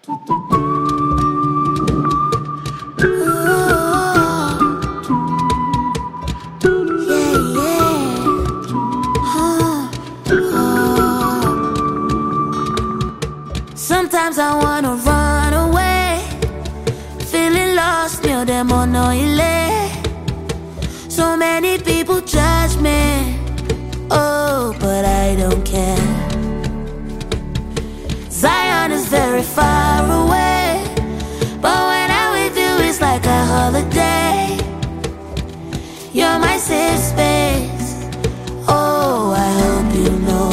Sometimes I wanna run away, feeling lost near them on oily. So many people judge me, oh, but I don't care. Zion is very far away, but when I'm with you it's like a holiday. You're my safe space, oh, I hope you know.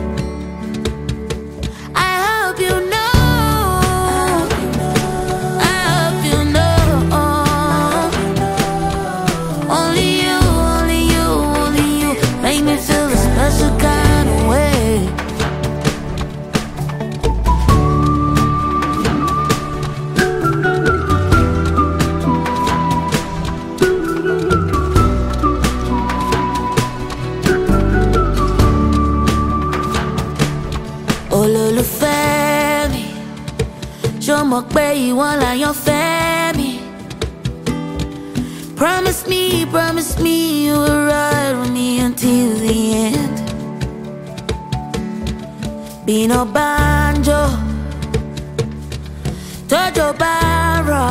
Olólùfẹ́ mi, ṣó mọ̀ pé ìwọ l'àyànfẹ́ mi. Promise me you will ride with me until the end. Bino banjo, Tojo Barra.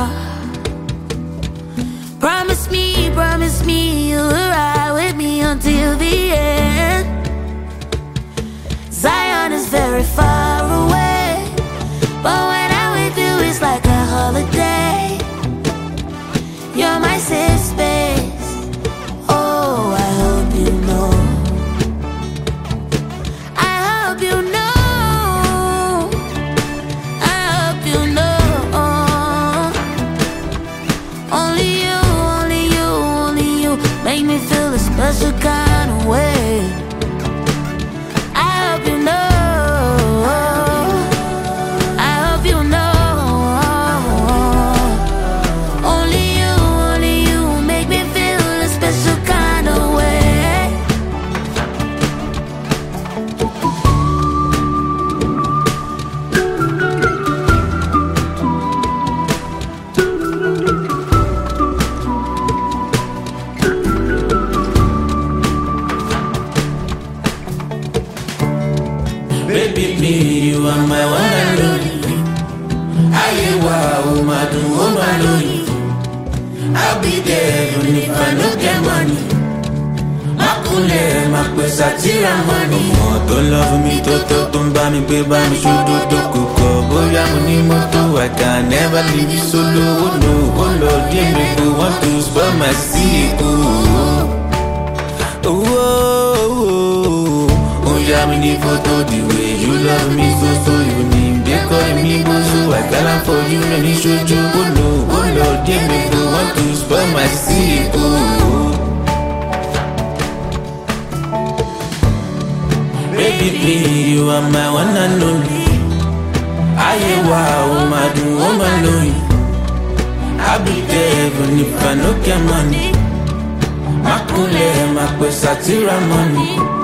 Promise me you will ride with me until the end. Zion is very far away, but when I'm with you it's like a holiday. You're my safe space, oh, I hope you know. I hope you know, I hope you know. Only you make me feel a special kind of way. Baby, me, you are my one and only. I'll be there even if I no get money. Makule, makwesa tira money. Don't love me, don't buy me, baby, me should do coco. Boy, I'm on moto, I can never leave you solo. Oh no, oh Lord, yeah, me go want to spoil my seat. Yeah, me need photo the way you love me so you need. They call me bozo, I can't for you, no need show you. Oh no, oh Lord, yeah, me go want to spoil my seat. Baby, please, you are my one and only. Wow, my do, oh my lonely. I'll be there even if I no get money. Makule, makwesa tira money.